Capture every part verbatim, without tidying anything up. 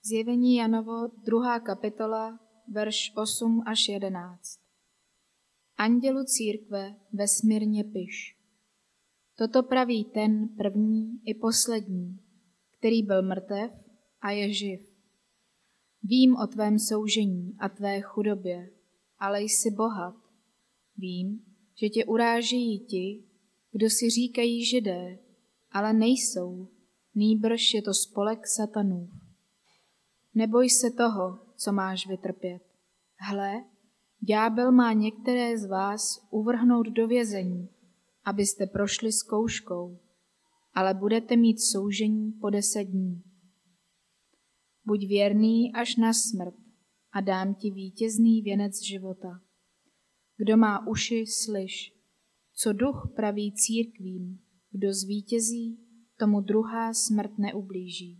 Zjevení Janovo, druhá kapitola, verš osm až jedenáct. Andělu církve ve Smyrně piš. Toto praví ten první i poslední, který byl mrtev a je živ. Vím o tvém soužení a tvé chudobě, ale jsi bohat. Vím, že tě urážejí ti, kdo si říkají Židé, ale nejsou, nýbrž je to spolek satanův. Neboj se toho, co máš vytrpět. Hle, ďábel má některé z vás uvrhnout do vězení, abyste prošli zkouškou, ale budete mít soužení po deset dní. Buď věrný až na smrt a dám ti vítězný věnec života. Kdo má uši, slyš, co duch praví církvím, kdo zvítězí, tomu druhá smrt neublíží.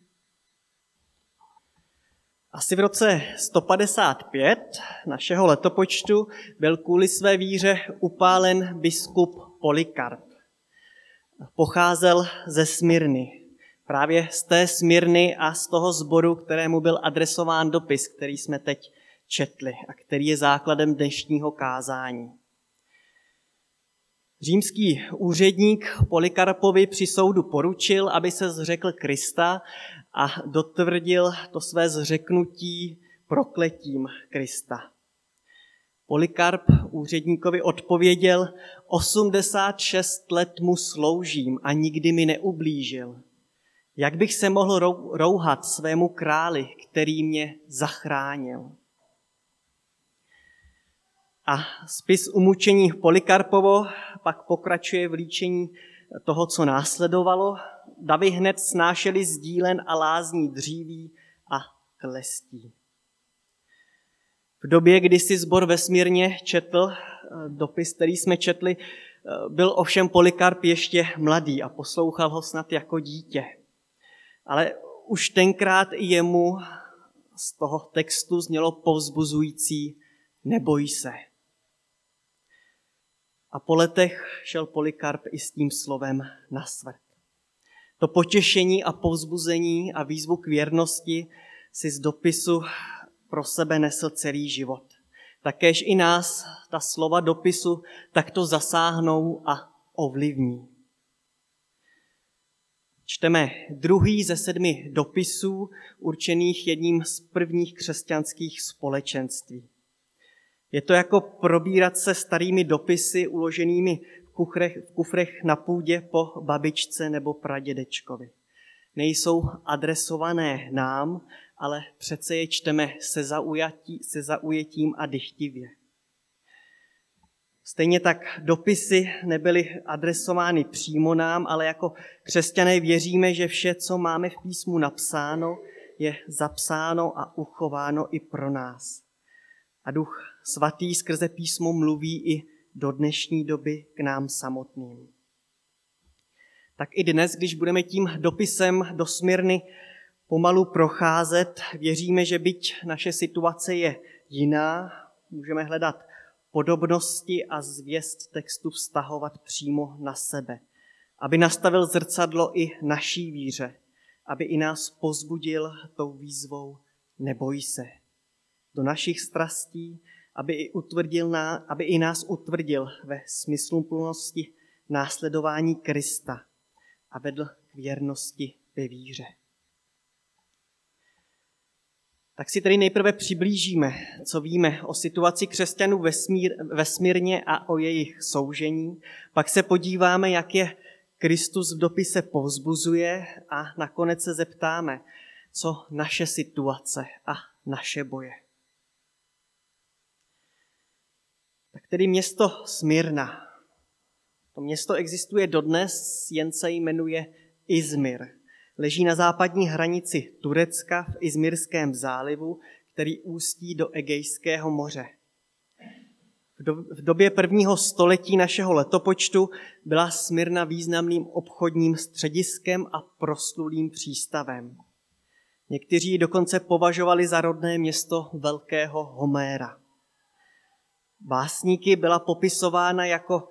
Asi v roce sto padesát pět našeho letopočtu byl kvůli své víře upálen biskup Polykarp. Pocházel ze Smyrny, právě z té Smyrny a z toho sboru, kterému byl adresován dopis, který jsme teď četli a který je základem dnešního kázání. Římský úředník Polykarpovi při soudu poručil, aby se zřekl Krista a dotvrdil to své zřeknutí prokletím Krista. Polykarp úředníkovi odpověděl: osmdesát šest let mu sloužím a nikdy mi neublížil. Jak bych se mohl rouhat svému králi, který mě zachránil? A spis umučení Polykarpovo pak pokračuje v líčení toho, co následovalo. Davy hned snášeli sdílen a lázní dříví a klestí. V době, kdy si sbor ve Smyrně četl dopis, který jsme četli, byl ovšem Polykarp ještě mladý a poslouchal ho snad jako dítě. Ale už tenkrát i jemu z toho textu znělo povzbuzující: neboj se. A po letech šel Polykarp i s tím slovem na smrt. To potěšení a povzbuzení a výzvu k věrnosti si z dopisu pro sebe nesl celý život. Takéž i nás ta slova dopisu takto zasáhnou a ovlivní. Čteme druhý ze sedmi dopisů určených jedním z prvních křesťanských společenství. Je to jako probírat se starými dopisy uloženými v kufrech, v kufrech na půdě po babičce nebo pradědečkovi. Nejsou adresované nám, ale přece je čteme se, zaujatí, se zaujetím a dychtivě. Stejně tak dopisy nebyly adresovány přímo nám, ale jako křesťané věříme, že vše, co máme v písmu napsáno, je zapsáno a uchováno i pro nás. A Duch Svatý skrze písmo mluví i do dnešní doby k nám samotným. Tak i dnes, když budeme tím dopisem do Smyrny pomalu procházet, věříme, že byť naše situace je jiná, můžeme hledat podobnosti a zvěst textu vztahovat přímo na sebe, aby nastavil zrcadlo i naší víře, aby i nás povzbudil tou výzvou neboj se. Do našich strastí, aby i, utvrdil ná, aby i nás utvrdil ve smysluplnosti následování Krista a vedl k věrnosti ve víře. Tak si tedy nejprve přiblížíme, co víme o situaci křesťanů ve, smír, ve Smyrně a o jejich soužení. Pak se podíváme, jak je Kristus v dopise povzbuzuje a nakonec se zeptáme, co naše situace a naše boje. Tak tedy město Smyrna. To město existuje dodnes, jen se jmenuje Izmir. Leží na západní hranici Turecka v Izmirském zálivu, který ústí do Egejského moře. V době prvního století našeho letopočtu byla Smyrna významným obchodním střediskem a proslulým přístavem. Někteří ji dokonce považovali za rodné město velkého Homéra. Básníky byla popisována jako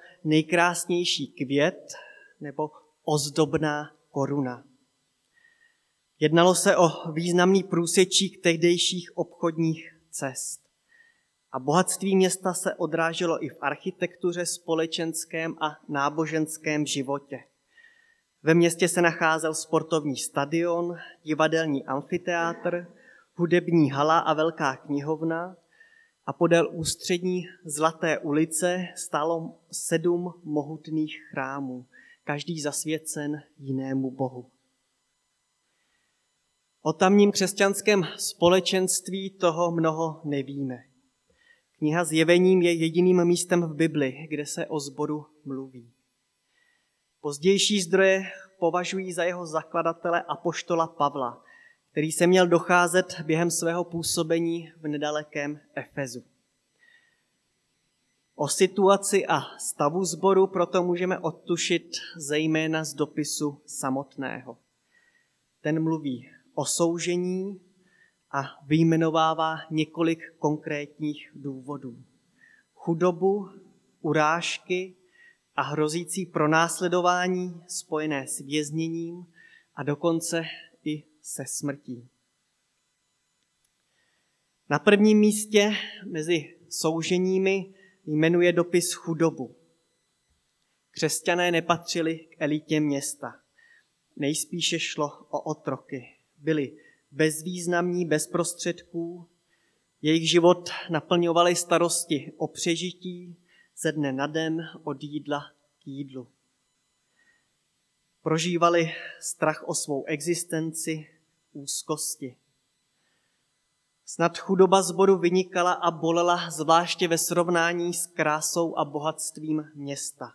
nejkrásnější květ nebo ozdobná koruna. Jednalo se o významný průsečík tehdejších obchodních cest. A bohatství města se odráželo i v architektuře, společenském a náboženském životě. Ve městě se nacházel sportovní stadion, divadelní amfiteátr, hudební hala a velká knihovna a podél ústřední Zlaté ulice stálo sedm mohutných chrámů, každý zasvěcen jinému bohu. O tamním křesťanském společenství toho mnoho nevíme. Kniha Zjevením je jediným místem v Bibli, kde se o sboru mluví. Pozdější zdroje považují za jeho zakladatele apoštola Pavla, který se měl docházet během svého působení v nedalekém Efezu. O situaci a stavu sboru proto můžeme odtušit zejména z dopisu samotného. Ten mluví o soužení a vyjmenovává několik konkrétních důvodů. Chudobu, urážky a hrozící pronásledování spojené s vězněním a dokonce i se smrtí. Na prvním místě mezi souženími jmenuje dopis chudobu. Křesťané nepatřili k elitě města. Nejspíše šlo o otroky. Byli bezvýznamní, bez prostředků. Jejich život naplňovaly starosti o přežití ze dne na den, od jídla k jídlu. Prožívali strach o svou existenci, úzkosti. Snad chudoba sboru vynikala a bolela zvláště ve srovnání s krásou a bohatstvím města.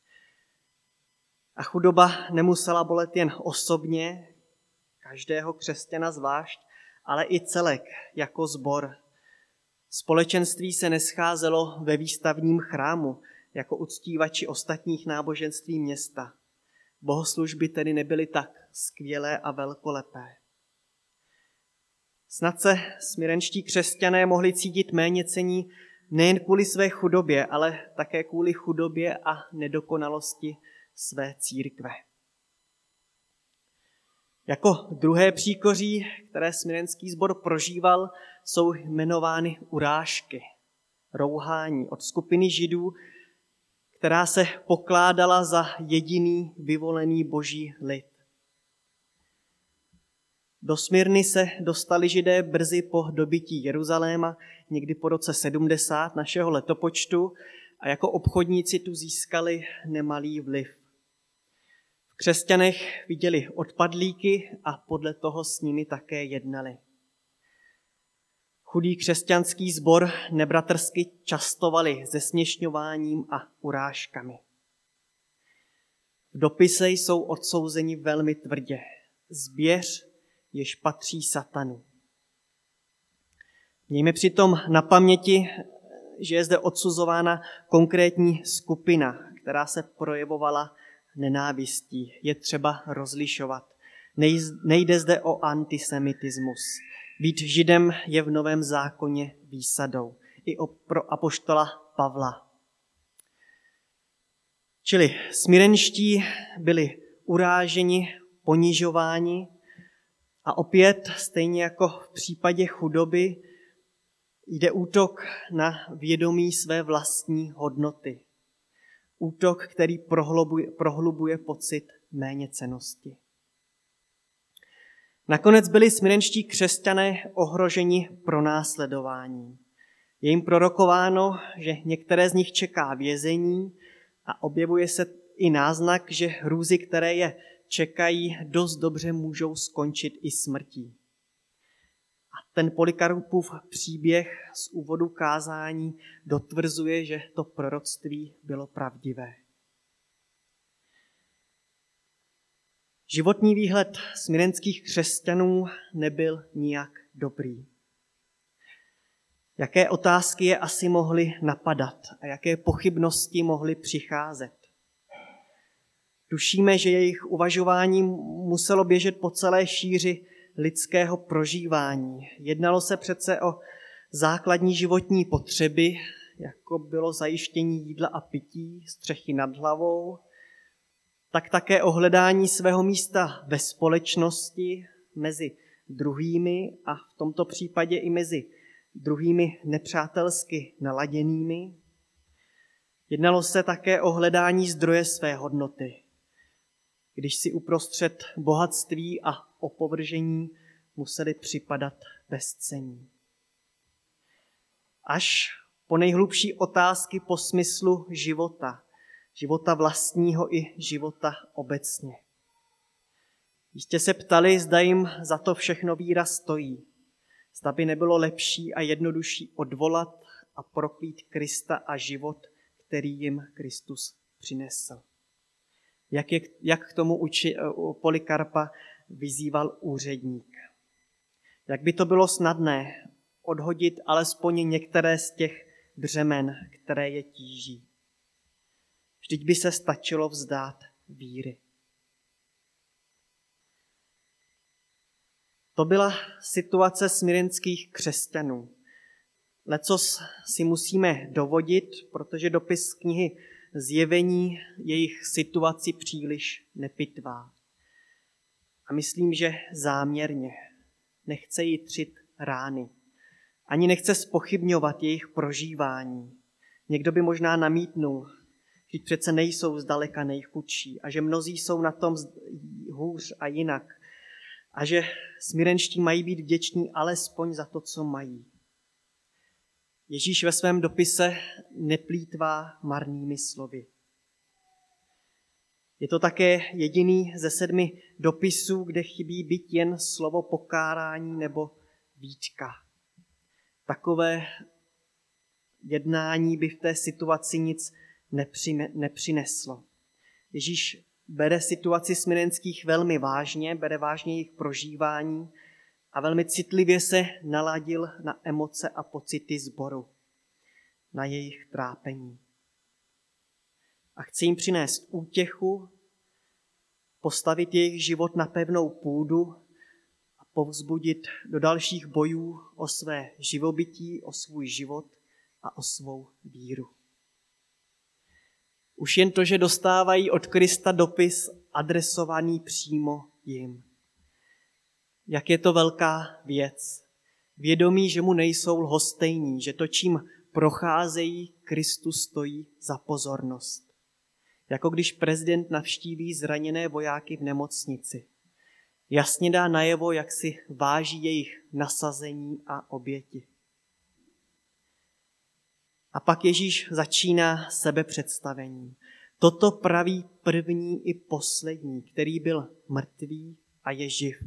A chudoba nemusela bolet jen osobně, každého křesťana zvlášť, ale i celek jako sbor. Společenství se nescházelo ve výstavním chrámu jako uctívači ostatních náboženství města. Bohoslužby tedy nebyly tak skvělé a velkolepé. Snad se smyrenští křesťané mohli cítit méněcenní nejen kvůli své chudobě, ale také kvůli chudobě a nedokonalosti své církve. Jako druhé příkoří, které smyrenský sbor prožíval, jsou jmenovány urážky, rouhání od skupiny Židů, která se pokládala za jediný vyvolený boží lid. Do Smyrny se dostali Židé brzy po dobytí Jeruzaléma, někdy po roce sedmdesát našeho letopočtu, a jako obchodníci tu získali nemalý vliv. V křesťanech viděli odpadlíky a podle toho s nimi také jednali. Chudý křesťanský sbor nebratrsky častovali zesměšňováním a urážkami. V dopise jsou odsouzeni velmi tvrdě. Zběř, jež patří satanu. Mějme přitom na paměti, že je zde odsuzována konkrétní skupina, která se projevovala nenávistí. Je třeba rozlišovat. Nejde zde o antisemitismus. Být Židem je v Novém zákoně výsadou. I pro apoštola Pavla. Čili smyrenští byli uráženi, ponižováni a opět, stejně jako v případě chudoby, jde útok na vědomí své vlastní hodnoty. Útok, který prohlubuje, prohlubuje pocit méněcennosti. Nakonec byli smyrenští křesťané ohroženi pronásledováním. Je jim prorokováno, že některé z nich čeká vězení a objevuje se i náznak, že hrůzy, které je čekají, dost dobře můžou skončit i smrtí. A ten Polikarpův příběh z úvodu kázání dotvrzuje, že to proroctví bylo pravdivé. Životní výhled smyrenských křesťanů nebyl nijak dobrý. Jaké otázky je asi mohly napadat a jaké pochybnosti mohly přicházet? Tušíme, že jejich uvažování muselo běžet po celé šíři lidského prožívání. Jednalo se přece o základní životní potřeby, jako bylo zajištění jídla a pití, střechy nad hlavou, tak také o hledání svého místa ve společnosti, mezi druhými a v tomto případě i mezi druhými nepřátelsky naladěnými. Jednalo se také o hledání zdroje své hodnoty, když si uprostřed bohatství a opovržení museli připadat bezcenní. Až po nejhlubší otázky po smyslu života, života vlastního i života obecně. Jistě se ptali, zda jim za to všechno víra stojí, zda by nebylo lepší a jednodušší odvolat a proklít Krista a život, který jim Kristus přinesl. Jak, je, jak k tomu uči, Polikarpa vyzýval úředník. Jak by to bylo snadné odhodit alespoň některé z těch břemen, které je tíží. Vždyť by se stačilo vzdát víry. To byla situace smyrnských křesťanů. Lecos si musíme dovodit, protože dopis knihy Zjevení jejich situaci příliš nepitvá. A myslím, že záměrně nechce jitřit rány. Ani nechce zpochybňovat jejich prožívání. Někdo by možná namítnul, že přece nejsou zdaleka nejchudší a že mnozí jsou na tom hůř a jinak. A že smyrenští mají být vděční alespoň za to, co mají. Ježíš ve svém dopise neplýtvá marnými slovy. Je to také jediný ze sedmi dopisů, kde chybí byť jen slovo pokárání nebo výtka. Takové jednání by v té situaci nic nepřineslo. Ježíš bere situaci smyrenských velmi vážně, bere vážně jejich prožívání a velmi citlivě se naladil na emoce a pocity sboru, na jejich trápení. A chce jim přinést útěchu, postavit jejich život na pevnou půdu a povzbudit do dalších bojů o své živobytí, o svůj život a o svou víru. Už jen to, že dostávají od Krista dopis adresovaný přímo jim. Jak je to velká věc. Vědomí, že mu nejsou lhostejní, že to, čím procházejí, Kristu stojí za pozornost. Jako když prezident navštíví zraněné vojáky v nemocnici. Jasně dá najevo, jak si váží jejich nasazení a oběti. A pak Ježíš začíná sebepředstavení. Toto praví první i poslední, který byl mrtvý a je živ.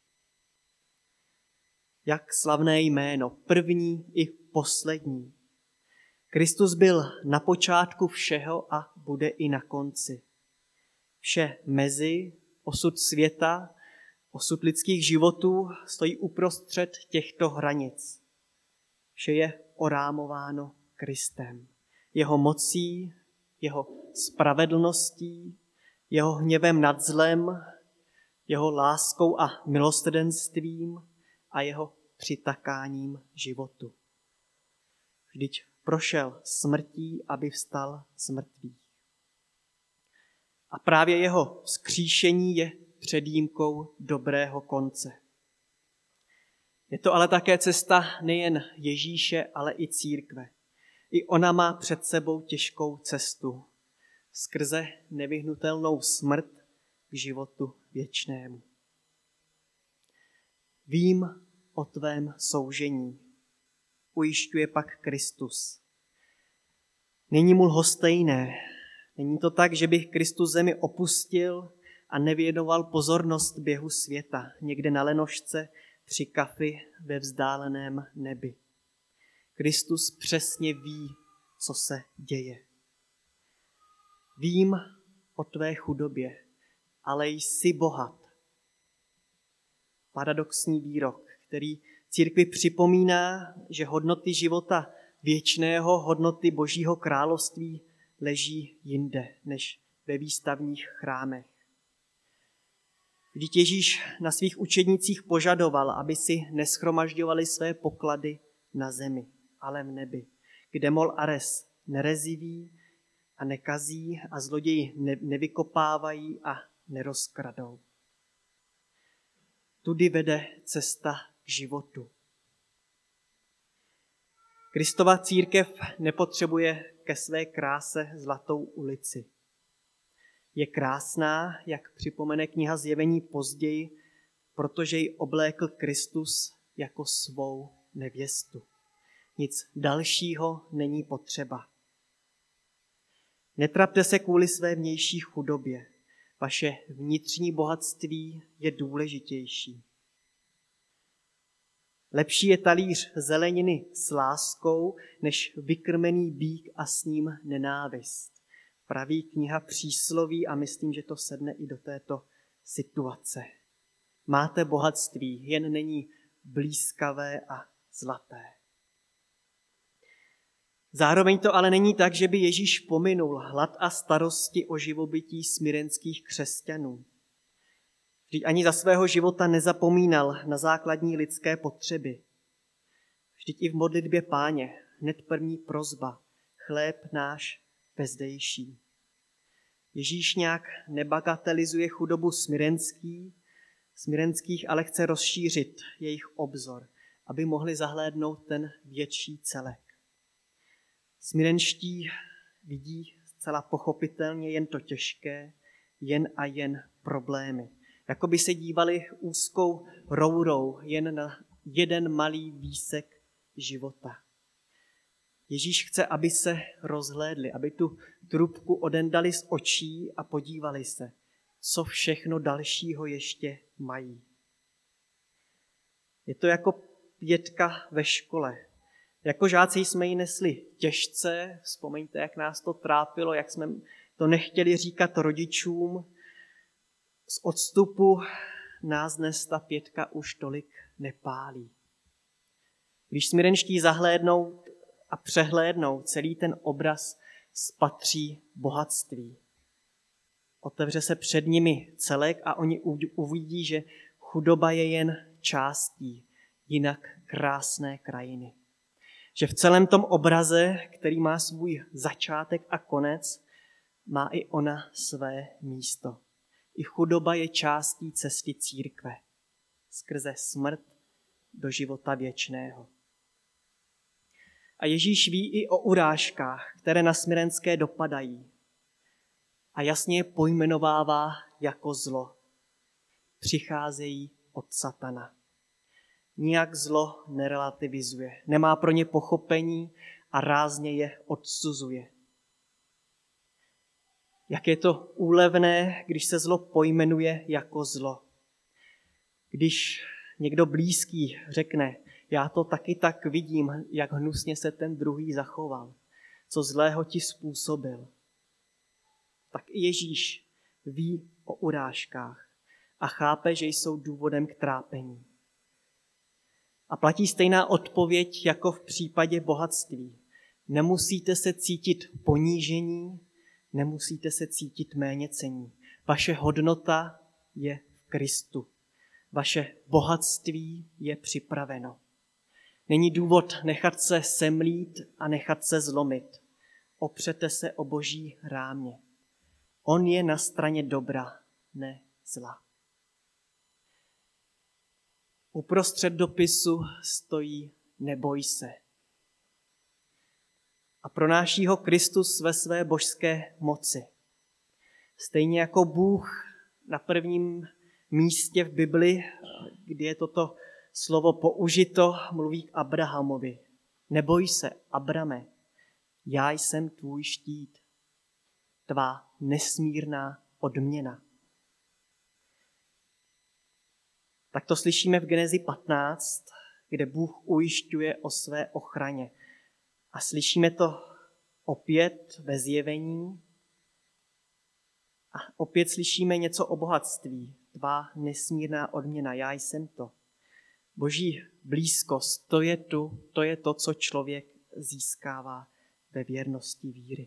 Jak slavné jméno, první i poslední. Kristus byl na počátku všeho a bude i na konci. Vše mezi, osud světa, osud lidských životů stojí uprostřed těchto hranic. Vše je orámováno Kristem, jeho mocí, jeho spravedlností, jeho hněvem nad zlem, jeho láskou a milosrdenstvím a jeho přitakáním životu. Vždyť prošel smrtí, aby vstal z mrtvých. A právě jeho vzkříšení je předjímkou dobrého konce. Je to ale také cesta nejen Ježíše, ale i církve. I ona má před sebou těžkou cestu skrze nevyhnutelnou smrt k životu věčnému. Vím o tvém soužení, ujišťuje pak Kristus. Není mu lhostejné. Není to tak, že bych Kristus zemi opustil a nevěnoval pozornost běhu světa, někde na lenošce při kafi ve vzdáleném nebi. Kristus přesně ví, co se děje. Vím o tvé chudobě, ale jsi bohat. Paradoxní výrok, který církvi připomíná, že hodnoty života věčného, hodnoty Božího království leží jinde než ve výstavních chrámech. Vždyť Ježíš na svých učednících požadoval, aby si neschromažďovali své poklady na zemi, ale v nebi, kde mol a res nereziví a nekazí a zloději ne- nevykopávají a nerozkradou. Tudy vede cesta k životu. Kristova církev nepotřebuje ke své kráse zlatou ulici. Je krásná, jak připomene kniha Zjevení později, protože ji oblékl Kristus jako svou nevěstu. Nic dalšího není potřeba. Netrapte se kvůli své vnější chudobě. Vaše vnitřní bohatství je důležitější. Lepší je talíř zeleniny s láskou, než vykrmený býk a s ním nenávist. Praví kniha Přísloví a myslím, že to sedne i do této situace. Máte bohatství, jen není blýskavé a zlaté. Zároveň to ale není tak, že by Ježíš pominul hlad a starosti o živobytí smirenských křesťanů. Vždyť ani za svého života nezapomínal na základní lidské potřeby. Vždyť i v modlitbě Páně hned první prosba, chléb náš vezdejší. Ježíš nějak nebagatelizuje chudobu smirenský, smirenských, ale chce rozšířit jejich obzor, aby mohli zahlédnout ten větší celek. Smirenští vidí zcela pochopitelně jen to těžké, jen a jen problémy. Jako by se dívali úzkou rourou jen na jeden malý výsek života. Ježíš chce, aby se rozhlédli, aby tu trubku odendali z očí a podívali se, co všechno dalšího ještě mají. Je to jako pětka ve škole. Jako žáci jsme ji nesli těžce, vzpomeňte, jak nás to trápilo, jak jsme to nechtěli říkat rodičům. Z odstupu nás dnes ta pětka už tolik nepálí. Když smirenští zahlédnou a přehlédnou celý ten obraz, spatří bohatství. Otevře se před nimi celek a oni uvidí, že chudoba je jen částí jinak krásné krajiny. Že v celém tom obraze, který má svůj začátek a konec, má i ona své místo. I chudoba je částí cesty církve. Skrze smrt do života věčného. A Ježíš ví i o urážkách, které na smirenské dopadají. A jasně je pojmenovává jako zlo. Přicházejí od satana. Nijak zlo nerelativizuje, nemá pro ně pochopení a rázně je odsuzuje. Jak je to úlevné, když se zlo pojmenuje jako zlo. Když někdo blízký řekne, já to taky tak vidím, jak hnusně se ten druhý zachoval, co zlého ti způsobil. Tak i Ježíš ví o urážkách a chápe, že jsou důvodem k trápení. A platí stejná odpověď jako v případě bohatství. Nemusíte se cítit ponížení, nemusíte se cítit méněcenní. Vaše hodnota je v Kristu. Vaše bohatství je připraveno. Není důvod nechat se semlít a nechat se zlomit. Opřete se o Boží rámě. On je na straně dobra, ne zla. Uprostřed dopisu stojí neboj se. A pronáší ho Kristus ve své božské moci. Stejně jako Bůh na prvním místě v Bibli, kdy je toto slovo použito, mluví k Abrahamovi. Neboj se, Abrame, já jsem tvůj štít, tvá nesmírná odměna. Tak to slyšíme v Genezi patnáct, kde Bůh ujišťuje o své ochraně. A slyšíme to opět ve Zjevení. A opět slyšíme něco o bohatství. Tvá nesmírná odměna, já jsem to. Boží blízkost, to je, tu, to je to, co člověk získává ve věrnosti víry.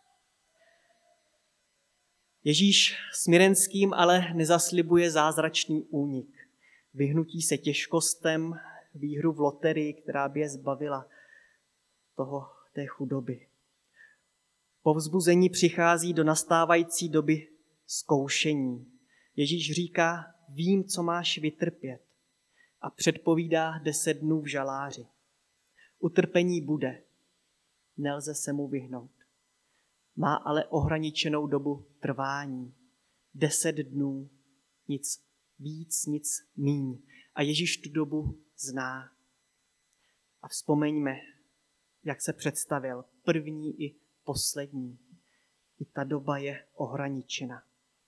Ježíš smirenským ale nezaslibuje zázračný únik. Vyhnutí se těžkostem, výhru v loterii, která by je zbavila toho, té chudoby. Povzbuzení přichází do nastávající doby zkoušení. Ježíš říká, vím, co máš vytrpět a předpovídá deset dnů v žaláři. Utrpení bude, nelze se mu vyhnout. Má ale ohraničenou dobu trvání. Deset dnů, nic víc, nic míň. A Ježíš tu dobu zná. A vzpomeňme, jak se představil, první i poslední. I ta doba je ohraničena.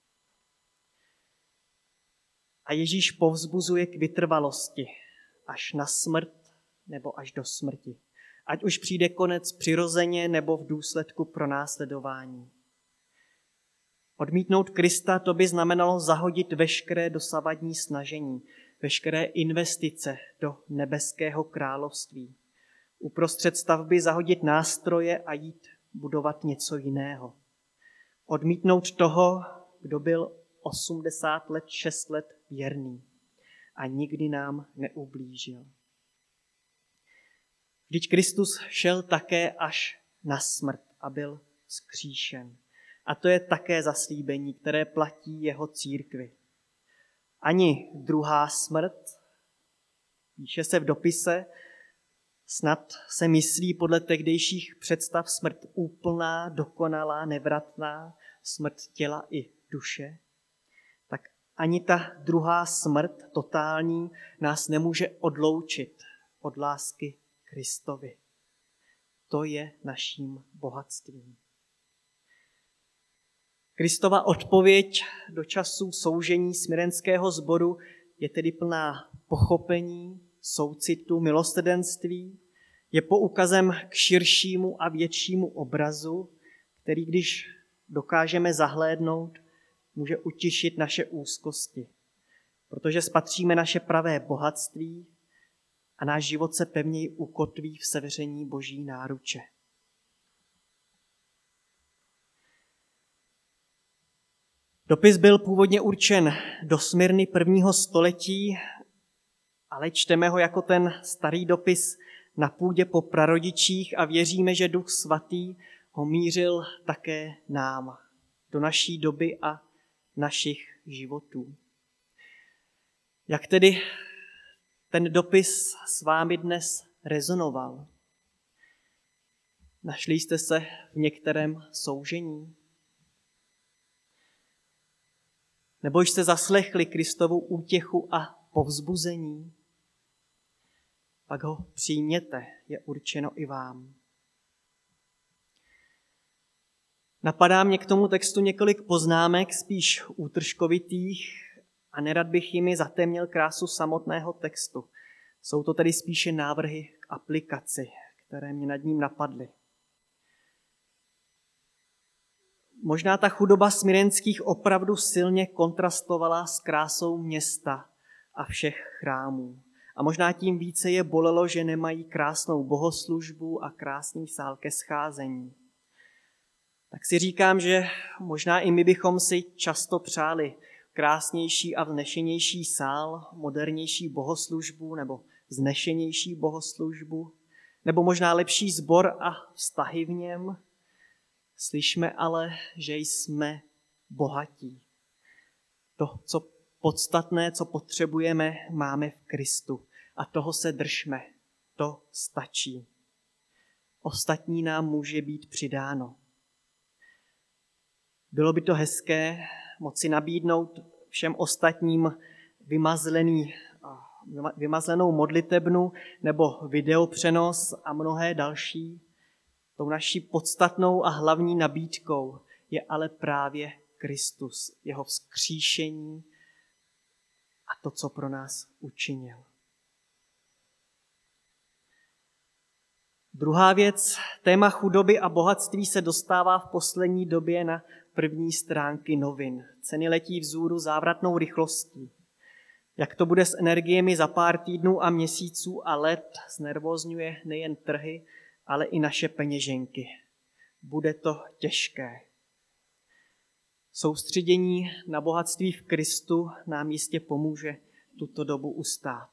A Ježíš povzbuzuje k vytrvalosti až na smrt nebo až do smrti. Ať už přijde konec přirozeně nebo v důsledku pronásledování. Odmítnout Krista, to by znamenalo zahodit veškeré dosavadní snažení, veškeré investice do nebeského království. Uprostřed stavby zahodit nástroje a jít budovat něco jiného. Odmítnout toho, kdo byl osmdesát let, šest let věrný a nikdy nám neublížil. Vždyť Kristus šel také až na smrt a byl vzkříšen. A to je také zaslíbení, které platí jeho církvi. Ani druhá smrt, píše se v dopise, snad se myslí podle tehdejších představ smrt úplná, dokonalá, nevratná, smrt těla i duše, tak ani ta druhá smrt, totální, nás nemůže odloučit od lásky Kristovi. To je naším bohatstvím. Kristova odpověď do času soužení smirenského sboru je tedy plná pochopení, soucitu, milosrdenství, je poukazem k širšímu a většímu obrazu, který, když dokážeme zahlédnout, může utišit naše úzkosti, protože spatříme naše pravé bohatství a náš život se pevněji ukotví v sevření Boží náruče. Dopis byl původně určen do Smyrny prvního století, ale čteme ho jako ten starý dopis na půdě po prarodičích a věříme, že Duch Svatý ho mířil také nám, do naší doby a našich životů. Jak tedy ten dopis s vámi dnes rezonoval? Našli jste se v některém soužení? Nebo jste zaslechli Kristovu útěchu a povzbuzení? Pak ho přijměte, je určeno i vám. Napadá mě k tomu textu několik poznámek, spíš útržkovitých, a nerad bych jimi zatemnil krásu samotného textu. Jsou to tedy spíše návrhy k aplikaci, které mě nad ním napadly. Možná ta chudoba smirenských opravdu silně kontrastovala s krásou města a všech chrámů. A možná tím více je bolelo, že nemají krásnou bohoslužbu a krásný sál ke scházení. Tak si říkám, že možná i my bychom si často přáli krásnější a vznešenější sál, modernější bohoslužbu nebo vznešenější bohoslužbu, nebo možná lepší sbor a vztahy v něm. Slyšme ale, že jsme bohatí. To, co podstatné, co potřebujeme, máme v Kristu. A toho se držme. To stačí. Ostatní nám může být přidáno. Bylo by to hezké moci nabídnout všem ostatním vymazlený, vymazlenou modlitebnu nebo videopřenos a mnohé další. Tou naší podstatnou a hlavní nabídkou je ale právě Kristus, jeho vzkříšení a to, co pro nás učinil. Druhá věc, téma chudoby a bohatství se dostává v poslední době na první stránky novin. Ceny letí vzhůru závratnou rychlostí. Jak to bude s energiemi za pár týdnů a měsíců a let, znervózňuje nejen trhy, ale i naše peněženky. Bude to těžké. Soustředění na bohatství v Kristu nám jistě pomůže tuto dobu ustát.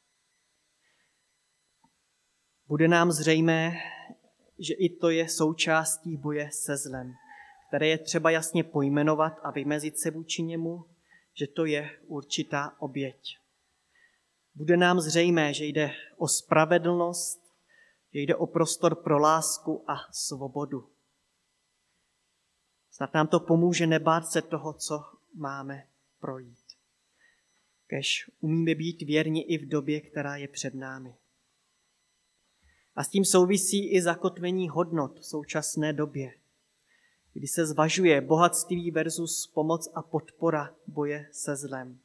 Bude nám zřejmé, že i to je součástí boje se zlem, které je třeba jasně pojmenovat a vymezit se vůči němu, že to je určitá oběť. Bude nám zřejmé, že jde o spravedlnost, že jde o prostor pro lásku a svobodu. Snad nám to pomůže nebát se toho, co máme projít. Kéž umíme být věrni i v době, která je před námi. A s tím souvisí i zakotvení hodnot v současné době, kdy se zvažuje bohatství versus pomoc a podpora boje se zlem.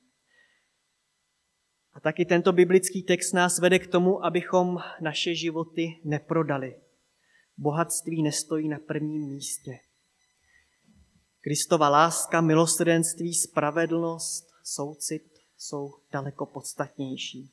A taky tento biblický text nás vede k tomu, abychom naše životy neprodali. Bohatství nestojí na prvním místě. Kristova láska, milosrdenství, spravedlnost, soucit jsou daleko podstatnější.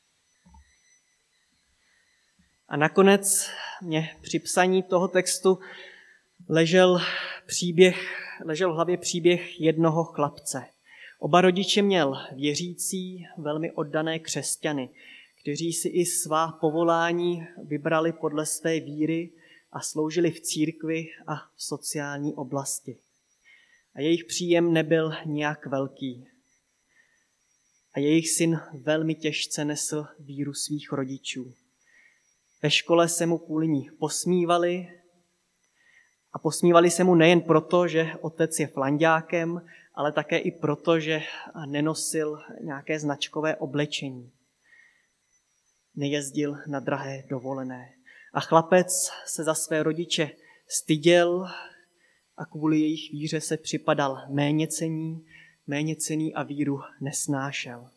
A nakonec mě při psaní toho textu ležel příběh, ležel v hlavě příběh jednoho chlapce. Oba rodiče měl věřící, velmi oddané křesťany, kteří si i svá povolání vybrali podle své víry a sloužili v církvi a v sociální oblasti. A jejich příjem nebyl nějak velký. A jejich syn velmi těžce nesl víru svých rodičů. Ve škole se mu kvůli ní posmívali a posmívali se mu nejen proto, že otec je flanďákem, ale také i proto, že nenosil nějaké značkové oblečení. Nejezdil na drahé dovolené. A chlapec se za své rodiče styděl a kvůli jejich víře se připadal méněcenný, méněcenný a víru nesnášel.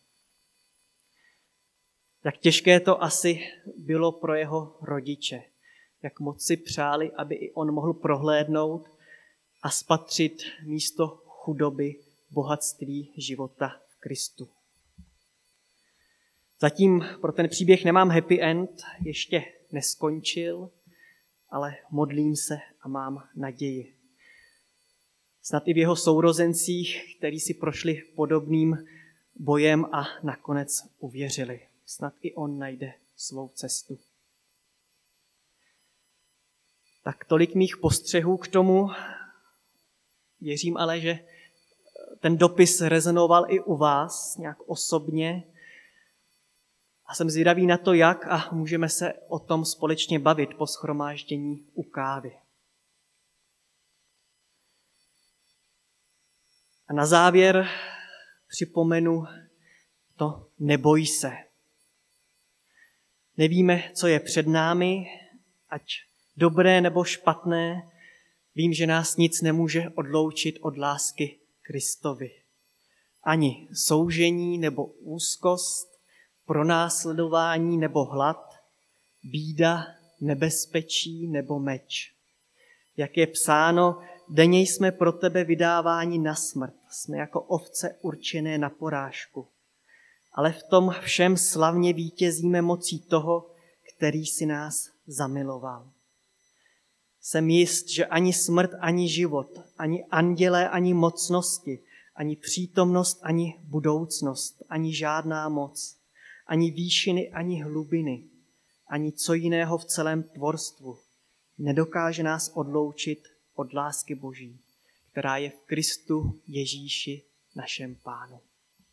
Jak těžké to asi bylo pro jeho rodiče, jak moc si přáli, aby i on mohl prohlédnout a spatřit místo chudoby bohatství života v Kristu. Zatím pro ten příběh nemám happy end, ještě neskončil, ale modlím se a mám naději. Snad i v jeho sourozencích, kteří si prošli podobným bojem a nakonec uvěřili. Snad i on najde svou cestu. Tak tolik mých postřehů k tomu. Věřím ale, že ten dopis rezonoval i u vás nějak osobně. A jsem zvědavý na to, jak a můžeme se o tom společně bavit po shromáždění u kávy. A na závěr připomenu to neboj se. Nevíme, co je před námi, ať dobré nebo špatné, vím, že nás nic nemůže odloučit od lásky Kristovi. Ani soužení nebo úzkost, pronásledování nebo hlad, bída, nebezpečí nebo meč. Jak je psáno, denně jsme pro tebe vydáváni na smrt, jsme jako ovce určené na porážku. Ale v tom všem slavně vítězíme mocí toho, který si nás zamiloval. Jsem jist, že ani smrt, ani život, ani andělé, ani mocnosti, ani přítomnost, ani budoucnost, ani žádná moc, ani výšiny, ani hlubiny, ani co jiného v celém tvorstvu nedokáže nás odloučit od lásky Boží, která je v Kristu Ježíši našem Pánu.